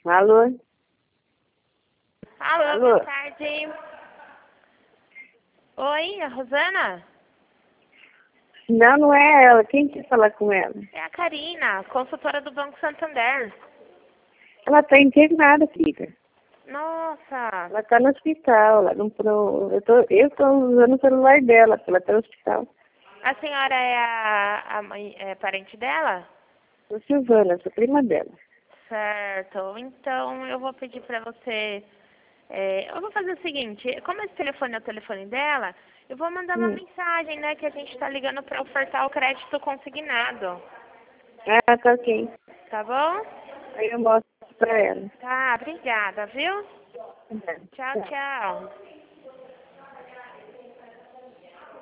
Alô? Alô, Alô? boa tarde. Oi, a Rosana? Não, não é ela. Quem quer falar com ela? É a Karina, consultora do Banco Santander. Ela está internada, filha. Nossa, Ela está no hospital. Eu tô usando o celular dela, porque ela está no hospital. a senhora é a mãe, é parente dela? Sou Silvana, sou prima dela. Certo, então eu vou pedir pra você... eu vou fazer o seguinte, como esse telefone é o telefone dela, eu vou mandar uma Hum. mensagem, né, que a gente tá ligando pra ofertar o crédito consignado, Ah, tá ok. tá bom? Aí eu mostro pra ela. Tá, obrigada, viu? Tá, Tchau, tchau. tchau.